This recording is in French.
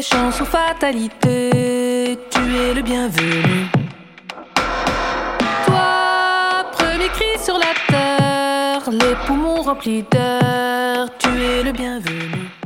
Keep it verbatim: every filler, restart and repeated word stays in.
chance ou fatalité, tu es le bienvenu. Toi, premier cri sur la terre, les poumons remplis d'air, tu es le bienvenu.